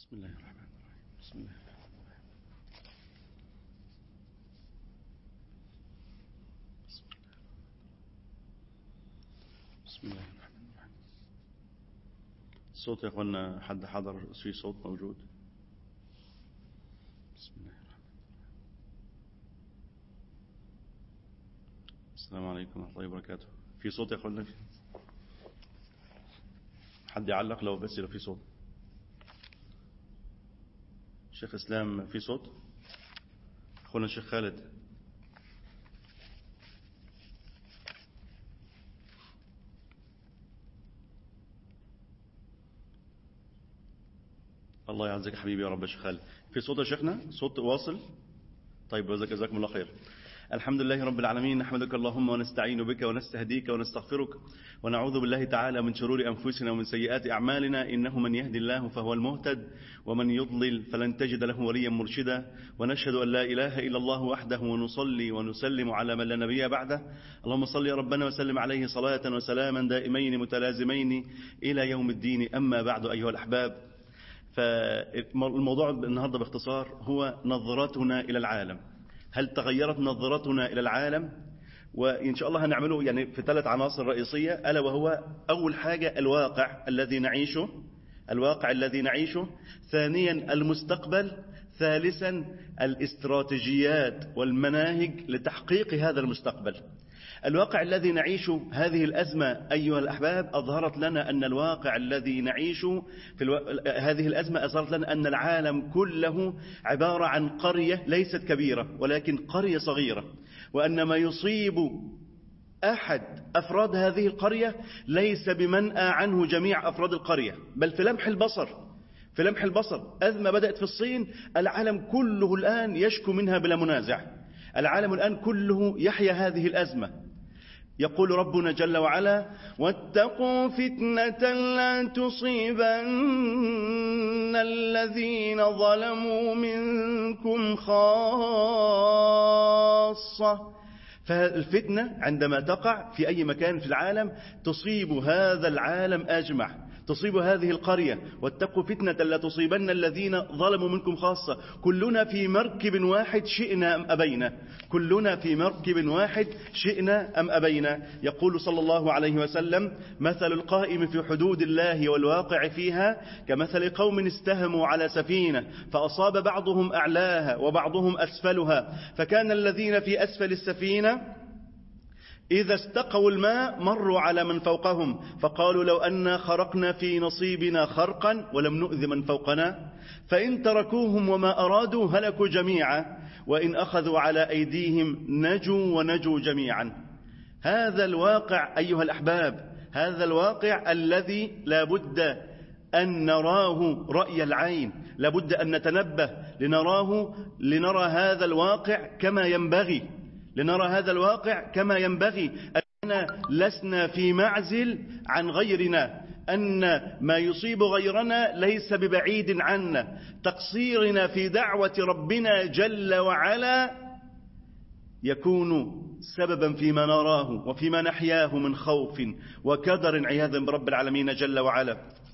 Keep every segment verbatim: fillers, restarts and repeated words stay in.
بسم الله الرحمن الرحيم. بسم الله الرحمن الرحيم. بسم الله الرحمن الرحيم. الصوت يا اخوانا، حد حضر في صوت موجود؟ بسم الله الرحمن الرحيم. السلام عليكم ورحمة الله وبركاته. في صوت يا اخوانا؟ حد يعلق لو بس لو في صوت. شيخ اسلام في صوت؟ اخونا الشيخ خالد. الله يعزك حبيبي يا رب. يا شيخ خالد في صوت يا شيخنا؟ صوت واصل؟ طيب جزاكم الله خير. الحمد لله رب العالمين، نحمدك اللهم ونستعين بك ونستهديك ونستغفرك ونعوذ بالله تعالى من شرور أنفسنا ومن سيئات أعمالنا، إنه من يهدي الله فهو المهتد ومن يضلل فلن تجد له وليا مرشدا، ونشهد أن لا إله إلا الله وحده ونصلي ونسلم على من لا نبي بعده. اللهم صل يا ربنا وسلم عليه صلاة وسلاما دائمين متلازمين إلى يوم الدين. أما بعد أيها الأحباب، فالموضوع النهاردة باختصار هو نظرتنا إلى العالم. هل تغيرت نظرتنا إلى العالم؟ وإن شاء الله هنعمله يعني في ثلاث عناصر رئيسية، ألا وهو أول حاجة الواقع الذي نعيشه، الواقع الذي نعيشه. ثانيا المستقبل. ثالثا الاستراتيجيات والمناهج لتحقيق هذا المستقبل. الواقع الذي نعيشه، هذه الأزمة أيها الأحباب أظهرت لنا أن الواقع الذي نعيشه في الو... هذه الأزمة أظهرت لنا أن العالم كله عبارة عن قرية ليست كبيرة ولكن قرية صغيرة، وأن ما يصيب أحد أفراد هذه القرية ليس بمنأى عنه جميع أفراد القرية، بل في لمح البصر في لمح البصر أزمة بدأت في الصين، العالم كله الآن يشكو منها بلا منازع. العالم الآن كله يحيا هذه الأزمة. يقول ربنا جل وعلا: واتقوا فتنة لا تصيبن الذين ظلموا منكم خاصة. فالفتنة عندما تقع في أي مكان في العالم تصيب هذا العالم أجمع، تصيب هذه القرية. واتقوا فتنة لا تصيبن الذين ظلموا منكم خاصة. كلنا في مركب واحد شئنا أم أبينا، كلنا في مركب واحد شئنا أم أبينا. يقول صلى الله عليه وسلم: مثل القائم في حدود الله والواقع فيها كمثل قوم استهموا على سفينة فأصاب بعضهم أعلاها وبعضهم أسفلها، فكان الذين في أسفل السفينة إذا استقوا الماء مروا على من فوقهم فقالوا لو أنا خرقنا في نصيبنا خرقا ولم نؤذ من فوقنا، فإن تركوهم وما أرادوا هلكوا جميعا، وإن أخذوا على أيديهم نجوا ونجوا جميعا. هذا الواقع أيها الأحباب، هذا الواقع الذي لابد أن نراه رأي العين، لابد أن نتنبه لنراه لنرى هذا الواقع كما ينبغي، لنرى هذا الواقع كما ينبغي. أننا لسنا في معزل عن غيرنا، أن ما يصيب غيرنا ليس ببعيد عنا. تقصيرنا في دعوة ربنا جل وعلا يكون سببا فيما نراه وفيما نحياه من خوف وكدر عياذا برب العالمين جل وعلا.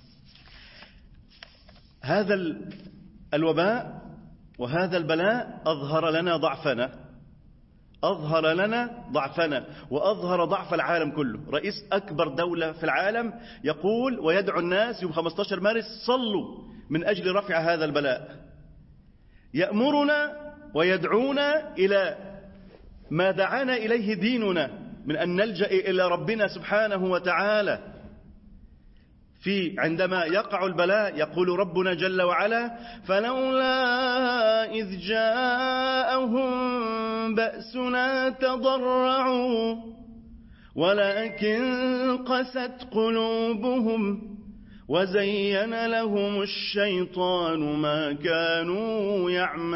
هذا الوباء وهذا البلاء أظهر لنا ضعفنا، أظهر لنا ضعفنا وأظهر ضعف العالم كله. رئيس أكبر دولة في العالم يقول ويدعو الناس يوم خمسة عشر مارس: صلوا من أجل رفع هذا البلاء. يأمرنا ويدعونا إلى ما دعانا إليه ديننا من أن نلجأ إلى ربنا سبحانه وتعالى. في عندما يقع البلاء يقول ربنا جل وعلا: فلولا إذ جاءهم بأسنا تضرعوا ولكن قست قلوبهم وزين لهم الشيطان ما كانوا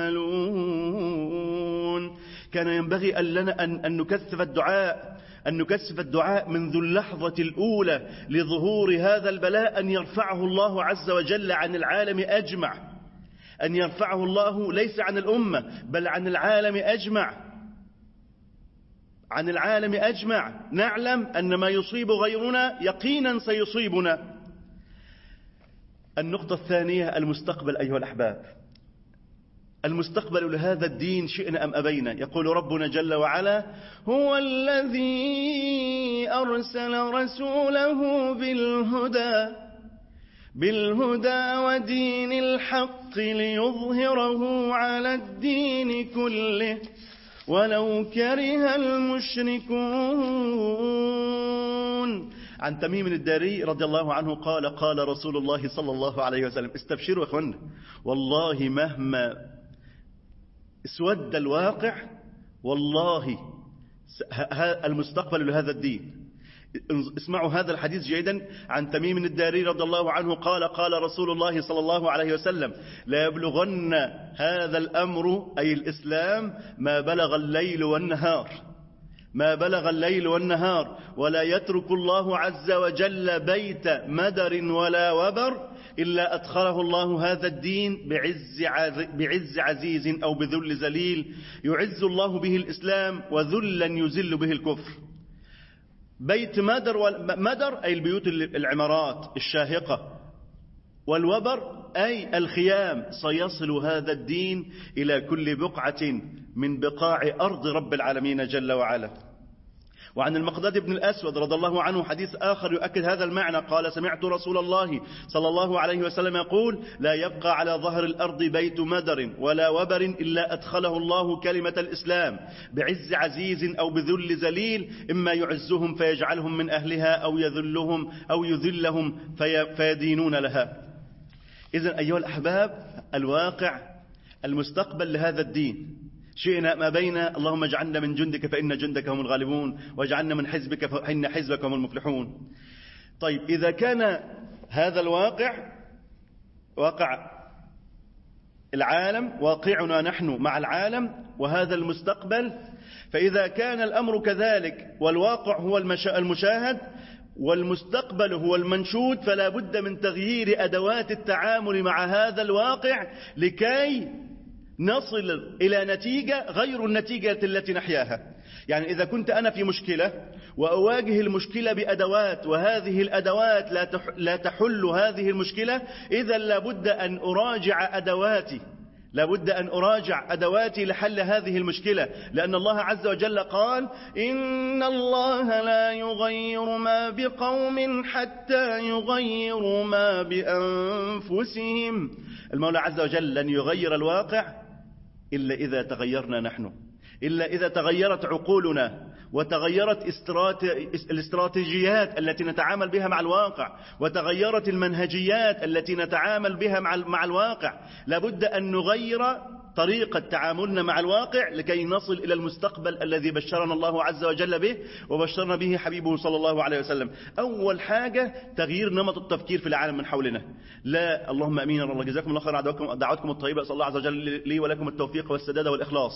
يعملون. كان ينبغي أن لنا أن, أن نكثف الدعاء أن نكثف الدعاء منذ اللحظة الأولى لظهور هذا البلاء، أن يرفعه الله عز وجل عن العالم أجمع، أن يرفعه الله ليس عن الأمة بل عن العالم أجمع، عن العالم أجمع. نعلم أن ما يصيب غيرنا يقينا سيصيبنا. النقطة الثانية المستقبل أيها الأحباب. المستقبل لهذا الدين شئنا أم أبينا. يقول ربنا جل وعلا: هو الذي أرسل رسوله بالهدى بالهدى ودين الحق ليظهره على الدين كله ولو كره المشركون. عن تميم الداري رضي الله عنه قال: قال رسول الله صلى الله عليه وسلم، استبشروا يا اخوانا، والله مهما اسود الواقع والله المستقبل لهذا الدين. اسمعوا هذا الحديث جيدا. عن تميم الداري رضي الله عنه قال: قال رسول الله صلى الله عليه وسلم: لا يبلغن هذا الأمر أي الإسلام ما بلغ الليل والنهار ما بلغ الليل والنهار ولا يترك الله عز وجل بيت مدر ولا وبر إلا أدخله الله هذا الدين بعز بعز عزيز أو بذل ذليل يعز الله به الإسلام وذلا يذل به الكفر. بيت مدر مدر أي البيوت العمارات الشاهقة، والوبر أي الخيام. سيصل هذا الدين إلى كل بقعة من بقاع أرض رب العالمين جل وعلا. وعن المقداد بن الأسود رضي الله عنه حديث آخر يؤكد هذا المعنى قال: سمعت رسول الله صلى الله عليه وسلم يقول: لا يبقى على ظهر الأرض بيت مدر ولا وبر إلا أدخله الله كلمة الإسلام بعز عزيز أو بذل ذليل، إما يعزهم فيجعلهم من أهلها أو يذلهم أو يذلهم في فيدينون لها. إذن أيها الأحباب، الواقع المستقبل لهذا الدين شئنا ما بين. اللهم اجعلنا من جندك فإن جندك هم الغالبون، واجعلنا من حزبك فإن حزبك هم المفلحون. طيب، إذا كان هذا الواقع واقع العالم واقعنا نحن مع العالم وهذا المستقبل، فإذا كان الأمر كذلك والواقع هو المشاهد والمستقبل هو المنشود، فلا بد من تغيير أدوات التعامل مع هذا الواقع لكي نصل إلى نتيجة غير النتيجة التي نحياها. يعني إذا كنت أنا في مشكلة وأواجه المشكلة بأدوات وهذه الأدوات لا تحل هذه المشكلة، إذا لابد أن أراجع أدواتي لابد أن أراجع أدواتي لحل هذه المشكلة، لأن الله عز وجل قال: إن الله لا يغير ما بقوم حتى يغيروا ما بأنفسهم. المولى عز وجل لن يغير الواقع إلا إذا تغيرنا نحن، إلا إذا تغيرت عقولنا وتغيرت الاستراتيجيات التي نتعامل بها مع الواقع وتغيرت المنهجيات التي نتعامل بها مع الواقع. لابد أن نغير طريقة تعاملنا مع الواقع لكي نصل إلى المستقبل الذي بشرنا الله عز وجل به وبشرنا به حبيبه صلى الله عليه وسلم. أول حاجة تغيير نمط التفكير في العالم من حولنا. لا، اللهم أمين يا الله. جزاكم الله خير دعواتكم الطيبة. أسأل الله عز وجل لي ولكم التوفيق والسداد والإخلاص.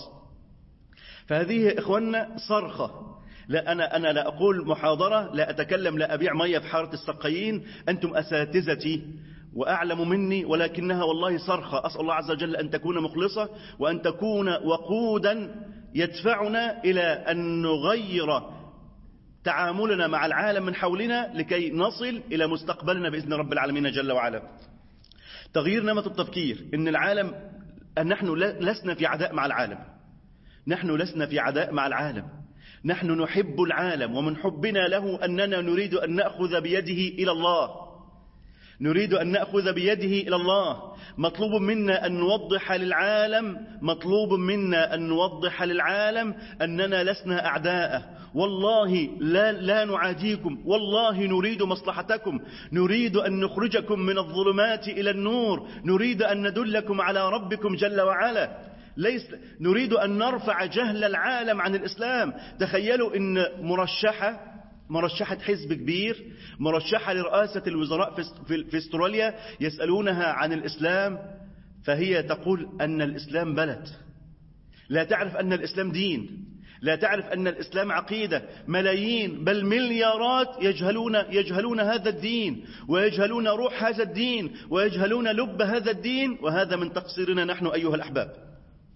فهذه إخواننا صرخة. لا أنا أنا لا أقول محاضرة، لا أتكلم، لا أبيع مية في حارة السقيين. أنتم أساتذتي وأعلم مني، ولكنها والله صرخة. أسأل الله عز وجل أن تكون مخلصة وأن تكون وقودا يدفعنا إلى أن نغير تعاملنا مع العالم من حولنا لكي نصل إلى مستقبلنا بإذن رب العالمين جل وعلا. تغيير نمط التفكير. إن العالم أن نحن لسنا في عداء مع العالم، نحن لسنا في عداء مع العالم، نحن نحب العالم، ومن حبنا له أننا نريد أن نأخذ بيده إلى الله، نريد أن نأخذ بيده إلى الله. مطلوب منا أن نوضح للعالم مطلوب منا أن نوضح للعالم أننا لسنا أعداء، والله لا, لا نعاديكم، والله نريد مصلحتكم، نريد أن نخرجكم من الظلمات إلى النور، نريد أن ندلكم على ربكم جل وعلا. ليس نريد أن نرفع جهل العالم عن الإسلام. تخيلوا أن مرشحة مرشحة حزب كبير، مرشحة لرئاسة الوزراء في استراليا، يسألونها عن الإسلام فهي تقول أن الإسلام بلد، لا تعرف أن الإسلام دين، لا تعرف أن الإسلام عقيدة. ملايين بل مليارات يجهلون يجهلون هذا الدين، ويجهلون روح هذا الدين، ويجهلون لب هذا الدين، وهذا من تقصيرنا نحن أيها الأحباب.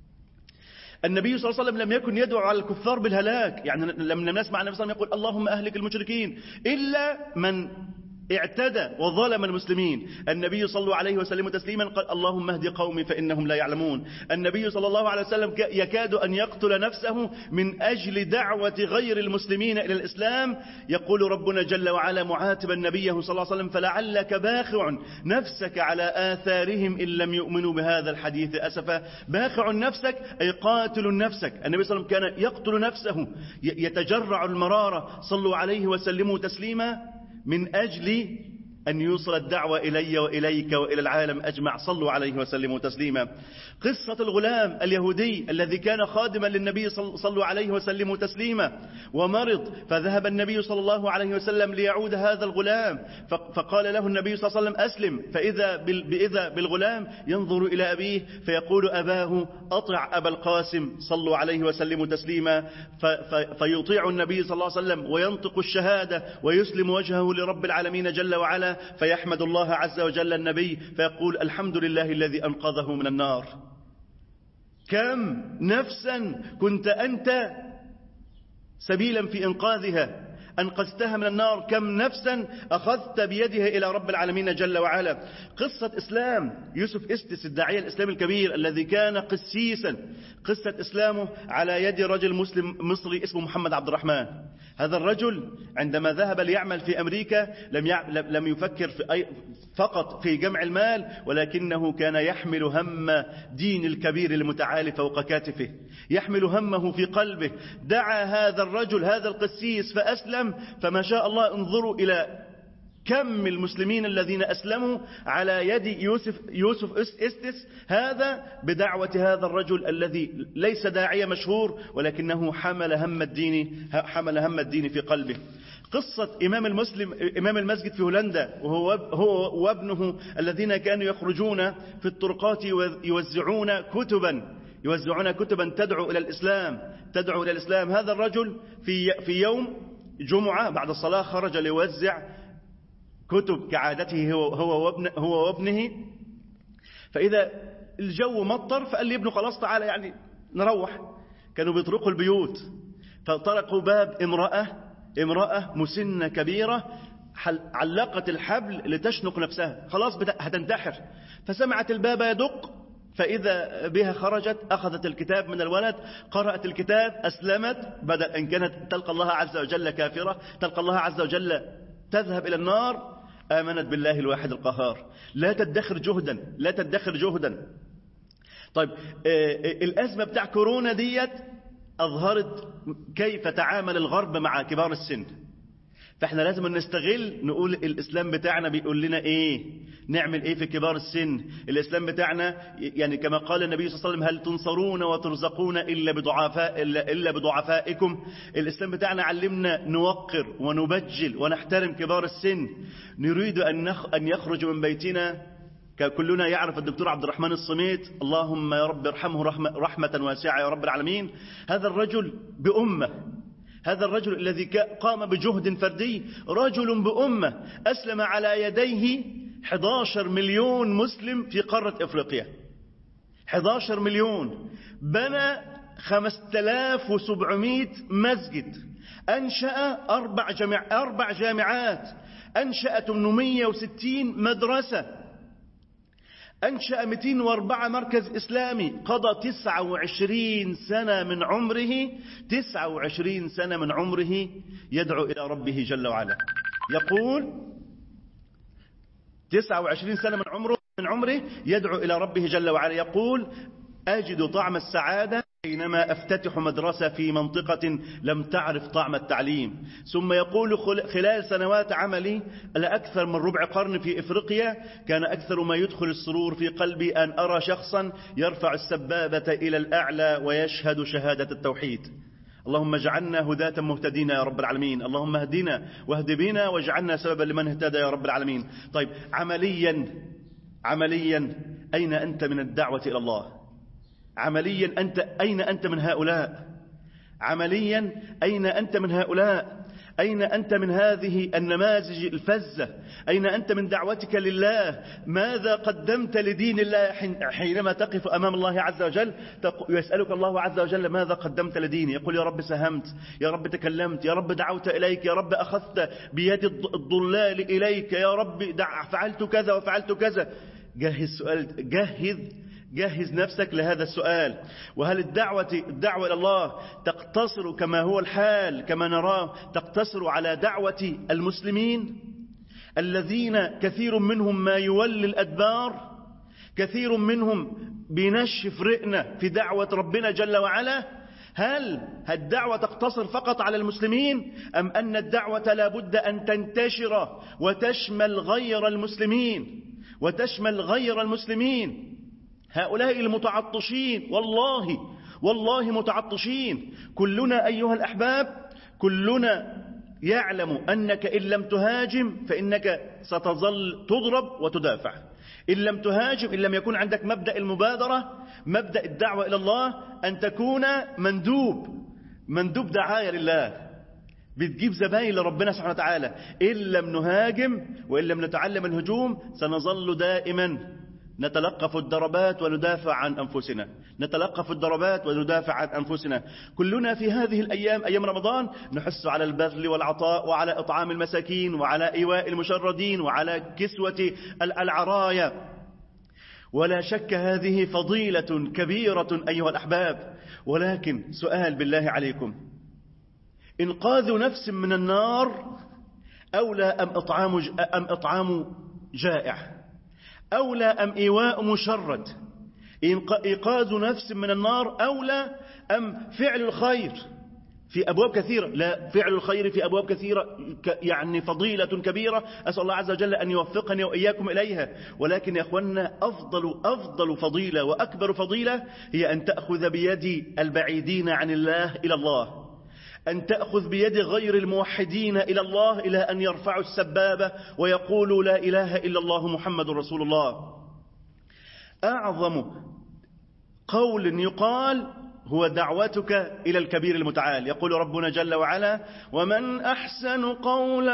النبي صلى الله عليه وسلم لم يكن يدعو على الكفار بالهلاك. يعني لما نسمع النبي صلى الله عليه وسلم يقول اللهم أهلك المشركين، إلا من اعتدى وظلم المسلمين. النبي صلى الله عليه وسلم تسليما قال اللهم اهد قومي فإنهم لا يعلمون. النبي صلى الله عليه وسلم يكاد أن يقتل نفسه من أجل دعوة غير المسلمين إلى الإسلام. يقول ربنا جل وعلا معاتبا نبيه صلى الله عليه وسلم فلعلك باخع نفسك على آثارهم إن لم يؤمنوا بهذا الحديث أسفا. باخع نفسك أي قاتل نفسك. النبي صلى الله عليه وسلم كان يقتل نفسه يتجرع المرارة صلوا عليه وسلموا تسليما من أجل أن يوصل الدعوة إلي وإليك وإلى العالم أجمع صلوا عليه وسلموا تسليما. قصة الغلام اليهودي الذي كان خادما للنبي صلوا عليه وسلموا تسليما ومرض فذهب النبي صلى الله عليه وسلم ليعود هذا الغلام فقال له النبي صلى الله عليه وسلم أسلم. فإذا بإذا بالغلام ينظر إلى أبيه فيقول أباه أطع أبا القاسم صلوا عليه وسلموا تسليما فيطيع النبي صلى الله عليه وسلم وينطق الشهادة ويسلم وجهه لرب العالمين جل وعلا فيحمد الله عز وجل النبي فيقول الحمد لله الذي أنقذه من النار. كم نفسا كنت أنت سبيلا في إنقاذها أنقذتها من النار. كم نفسا أخذت بيدها إلى رب العالمين جل وعلا. قصة إسلام يوسف إستس الداعية الإسلامي الكبير الذي كان قسيسا. قصة إسلامه على يد رجل مسلم مصري اسمه محمد عبد الرحمن. هذا الرجل عندما ذهب ليعمل في أمريكا لم لم يفكر في أي فقط في جمع المال ولكنه كان يحمل هم دين الكبير المتعالي فوق كاتفه. يحمل همه في قلبه. دعا هذا الرجل هذا القسيس فأسلم. فما شاء الله انظروا إلى كم المسلمين الذين أسلموا على يد يوسف, يوسف إستس هذا بدعوة هذا الرجل الذي ليس داعية مشهور ولكنه حمل هم الدين حمل هم الدين في قلبه. قصة إمام المسلم إمام المسجد في هولندا وهو هو وابنه الذين كانوا يخرجون في الطرقات يوزعون كتبا يوزعون كتبا تدعو إلى الإسلام تدعو إلى الإسلام. هذا الرجل في في يوم جمعة بعد الصلاة خرج ليوزع كتب كعادته هو هو وابن هو وابنه. فإذا الجو مطر فقال لي ابنه خلاص تعالى يعني نروح. كانوا بيطرقوا البيوت فطرقوا باب امرأة امرأة مسنة كبيرة علقت الحبل لتشنق نفسها خلاص هتنتحر. فسمعت الباب يدق فإذا بها خرجت أخذت الكتاب من الولد قرأت الكتاب أسلمت بدل أن كانت تلقى الله عز وجل كافرة تلقى الله عز وجل تذهب إلى النار آمنت بالله الواحد القهار. لا تدخر جهدا لا تدخر جهدا. طيب الأزمة بتاع كورونا ديت أظهرت كيف تعامل الغرب مع كبار السن. فاحنا لازم نستغل نقول الإسلام بتاعنا بيقول لنا ايه نعمل ايه في كبار السن. الإسلام بتاعنا يعني كما قال النبي صلى الله عليه وسلم هل تنصرون وترزقون إلا بضعفاء إلا, إلا بضعفائكم. الإسلام بتاعنا علمنا نوقر ونبجل ونحترم كبار السن. نريد أن أن يخرج من بيتنا كلنا يعرف الدكتور عبد الرحمن الصميت اللهم يا رب ارحمه رحمة, رحمة واسعة يا رب العالمين. هذا الرجل بأمة هذا الرجل الذي قام بجهد فردي رجل بأمة أسلم على يديه أحد عشر مليون مسلم في قارة إفريقيا. أحد عشر مليون. بنى خمسة آلاف وسبعمائة مسجد. أنشأ أربع, جامع أربع جامعات. أنشأ ثمانمائة وستين مدرسة. أنشأ مئتين وأربعة مركز إسلامي. قضى تسعة وعشرين سنة من عمره تسعة وعشرين سنة من عمره يدعو إلى ربه جل وعلا. يقول تسعة وعشرين سنة من عمره من عمره يدعو إلى ربه جل وعلا. يقول أجد طعم السعادة حينما أفتتح مدرسة في منطقة لم تعرف طعم التعليم. ثم يقول خلال سنوات عملي لأكثر من ربع قرن في إفريقيا كان أكثر ما يدخل السرور في قلبي أن أرى شخصا يرفع السبابة إلى الأعلى ويشهد شهادة التوحيد. اللهم اجعلنا هداة مهتدين يا رب العالمين. اللهم اهدنا واهد بنا واجعلنا سببا لمن اهتدى يا رب العالمين. طيب عمليا عمليا أين أنت من الدعوة إلى الله؟ عمليا أنت أين أنت من هؤلاء؟ عمليا أين أنت من هؤلاء؟ أين أنت من هذه النماذج الفزة؟ أين أنت من دعوتك لله؟ ماذا قدمت لدين الله حينما تقف أمام الله عز وجل يسألك الله عز وجل ماذا قدمت لديني؟ يقول يا رب ساهمت، يا رب تكلمت، يا رب دعوت إليك، يا رب أخذت بيد الضلال إليك، يا رب فعلت كذا وفعلت كذا. جهز سؤال، جهز جهز نفسك لهذا السؤال. وهل الدعوة الدعوة إلى الله تقتصر كما هو الحال كما نراه تقتصر على دعوة المسلمين الذين كثير منهم ما يولي الأدبار، كثير منهم بينشف رئنا في دعوة ربنا جل وعلا؟ هل الدعوة تقتصر فقط على المسلمين أم أن الدعوة لابد أن تنتشر وتشمل غير المسلمين وتشمل غير المسلمين؟ هؤلاء المتعطشين والله والله متعطشين. كلنا أيها الأحباب كلنا يعلم أنك إن لم تهاجم فإنك ستظل تضرب وتدافع. إن لم تهاجم، إن لم يكون عندك مبدأ المبادرة، مبدأ الدعوة إلى الله، أن تكون مندوب مندوب دعاية لله، بتجيب زباين لربنا سبحانه وتعالى. إن لم نهاجم وإن لم نتعلم الهجوم سنظل دائما نتلقف الضربات وندافع عن أنفسنا، نتلقف الضربات وندافع عن أنفسنا. كلنا في هذه الأيام أيام رمضان نحس على البذل والعطاء وعلى إطعام المساكين وعلى إيواء المشردين وعلى كسوة العرايا، ولا شك هذه فضيلة كبيرة أيها الأحباب. ولكن سؤال بالله عليكم، إنقاذ نفس من النار أولى أم إطعام أم إطعام جائع؟ أولى أم إيواء مشرد؟ إيقاظ نفس من النار أولى أم فعل الخير في أبواب كثيرة؟ لا، فعل الخير في أبواب كثيرة يعني فضيلة كبيرة، أسأل الله عز وجل أن يوفقني وإياكم إليها. ولكن يا أخوانا أفضل أفضل فضيلة وأكبر فضيلة هي أن تأخذ بيد البعيدين عن الله إلى الله، أن تأخذ بيد غير الموحدين إلى الله إلى أن يرفعوا السبابة ويقولوا لا إله إلا الله محمد رسول الله. أعظم قول يقال هو دعوتك إلى الكبير المتعال. يقول ربنا جل وعلا: ومن أحسن قولا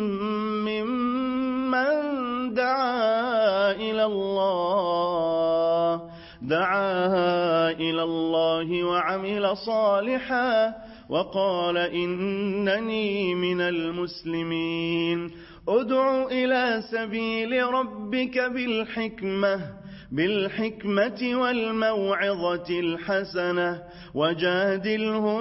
ممن دعا إلى الله دعا إلى الله وعمل صالحا وقال إنني من المسلمين. ادع إلى سبيل ربك بالحكمة بالحكمة والموعظة الحسنة وجادلهم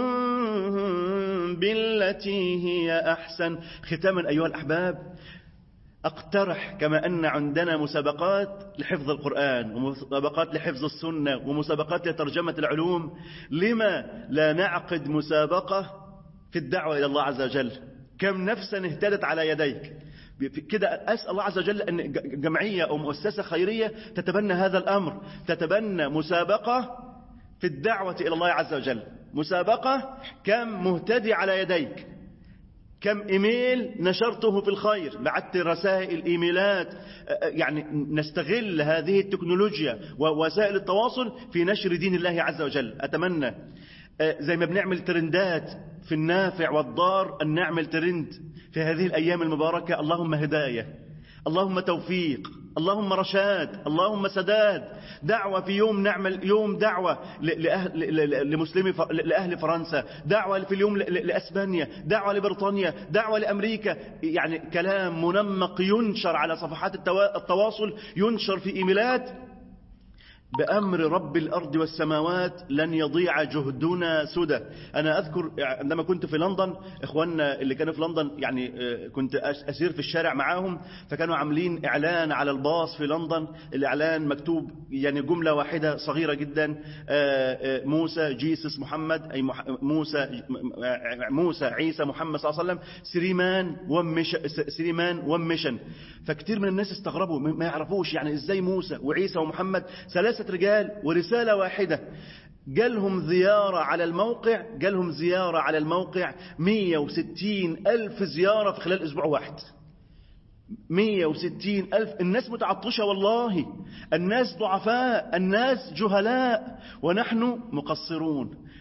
بالتي هي أحسن. ختاما أيها الأحباب، أقترح كما أن عندنا مسابقات لحفظ القرآن ومسابقات لحفظ السنة ومسابقات لترجمة العلوم، لما لا نعقد مسابقة في الدعوة إلى الله عز وجل؟ كم نفسا اهتدت على يديك كده. أسأل الله عز وجل أن جمعية أو مؤسسة خيرية تتبنى هذا الأمر، تتبنى مسابقة في الدعوة إلى الله عز وجل. مسابقة كم مهتدي على يديك، كم إيميل نشرته في الخير، بعت رسائل إيميلات. يعني نستغل هذه التكنولوجيا ووسائل التواصل في نشر دين الله عز وجل. أتمنى زي ما بنعمل ترندات في النافع والضار أن نعمل ترند في هذه الأيام المباركة. اللهم هداية، اللهم توفيق، اللهم رشاد، اللهم سداد. دعوة في يوم نعمل يوم دعوة لأهل لمسلمي لأهل فرنسا، دعوة في اليوم لأسبانيا، دعوة لبريطانيا، دعوة لأمريكا. يعني كلام منمق ينشر على صفحات التواصل، ينشر في إيميلات. بأمر رب الأرض والسماوات لن يضيع جهدنا سدى. أنا أذكر عندما كنت في لندن، إخواننا اللي كانوا في لندن يعني كنت أسير في الشارع معاهم، فكانوا عاملين إعلان على الباص في لندن. الإعلان مكتوب يعني جملة واحدة صغيرة جدا: موسى جيسس محمد، أي موسى موسى عيسى محمد صلى الله عليه وسلم، سريمان ومش سريمان ومشن. فكتير من الناس استغربوا، ما يعرفوش يعني إزاي موسى وعيسى ومحمد ثلاثة رجال ورسالة واحدة. جالهم زيارة على الموقع جالهم زيارة على الموقع مية وستين ألف زيارة في خلال أسبوع واحد. مية وستين ألف. الناس متعطشة والله، الناس ضعفاء، الناس جهلاء، ونحن مقصرون.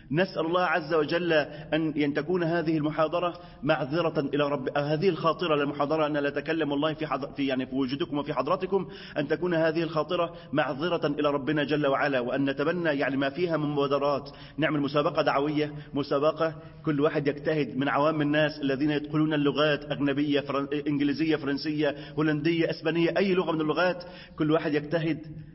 نسأل الله عز وجل أن تكون هذه المحاضرة معذرة إلى رب، هذه الخاطرة للمحاضرة أن لا أتكلم والله في حضر في يعني في وجودكم وفي حضراتكم، أن تكون هذه الخاطرة معذرة إلى ربنا جل وعلا، وأن نتبنى يعني ما فيها من مبادرات، نعمل مسابقة دعوية، مسابقة كل واحد يجتهد من عوام الناس الذين يدخلون اللغات أجنبية، فرن... إنجليزية، فرنسية، هولندية، إسبانية، أي لغة من اللغات، كل واحد يجتهد.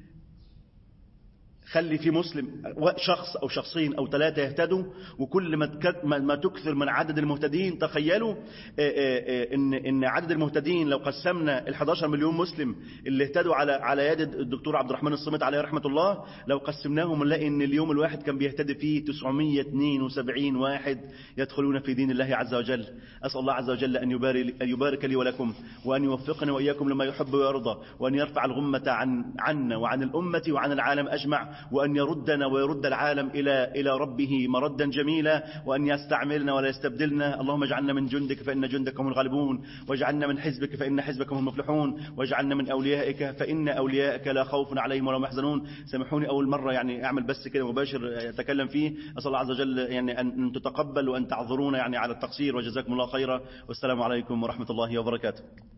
خلي في مسلم شخص أو شخصين أو ثلاثة يهتدوا، وكل ما تكثر من عدد المهتدين، تخيلوا إن إن عدد المهتدين لو قسمنا ال حداشر مليون مسلم اللي اهتدوا على على يد الدكتور عبد الرحمن الصمت عليه رحمة الله، لو قسمناهم نلاقي إن اليوم الواحد كان بيهتدي فيه تسعمائة واثنين وسبعين واحد يدخلون في دين الله عز وجل. أسأل الله عز وجل أن يبارك, أن يبارك لي ولكم، وأن يوفقنا وإياكم لما يحب ويرضى، وأن يرفع الغمة عن عنا وعن الأمة وعن العالم أجمع، وأن يردنا ويرد العالم إلى إلى ربه مردا جميلا، وأن يستعملنا ولا يستبدلنا. اللهم اجعلنا من جندك فإن جندك هم الغالبون، واجعلنا من حزبك فإن حزبك هم المفلحون، واجعلنا من أوليائك فإن أوليائك لا خوف عليهم ولا هم يحزنون. سامحوني أول مرة يعني أعمل بس كده مباشر أتكلم فيه، أسأل الله عز وجل يعني أن تتقبل وأن تعذرونا يعني على التقصير، وجزاكم الله خيرا، والسلام عليكم ورحمة الله وبركاته.